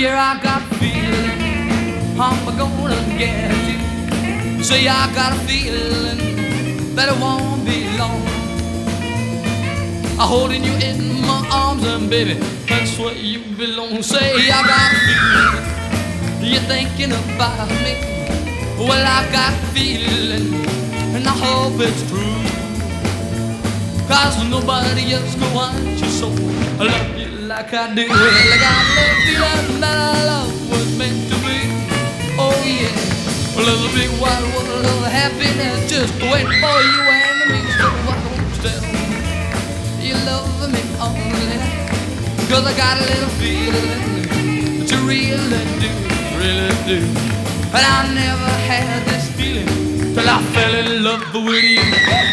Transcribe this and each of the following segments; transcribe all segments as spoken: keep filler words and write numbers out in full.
Yeah, I got a feeling I'm gonna get you. Say I got a feeling that it won't be long. I'm holding you in my arms and baby, that's where you belong. Say I got a feeling you're thinking about me. Well, I got a feeling and I hope it's true, 'cause nobody else can want you so. I love you like I do. Like I love you and that our love was meant to be. Oh yeah. Well, there's a big wide world of happiness just waiting for you and me. So why don't you tell me you love me only? 'Cause I got a little feeling that you really do, really do. And I never had this feeling till I fell in love with you.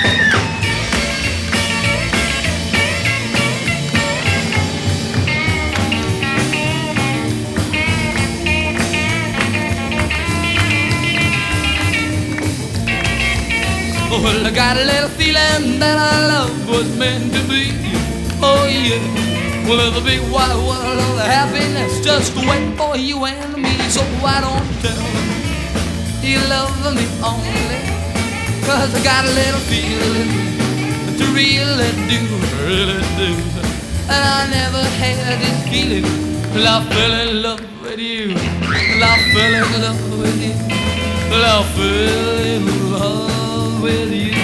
Well, I got a little feeling that our love was meant to be. Oh yeah. Well, there's a big wide world of happiness just waiting for you and me. So why don't you tell me you love me only? 'Cause I got a little feeling that you really do, really do. And I never had this feeling till I fell in love with you. Till I fell in love with you. Till I fell in love with you.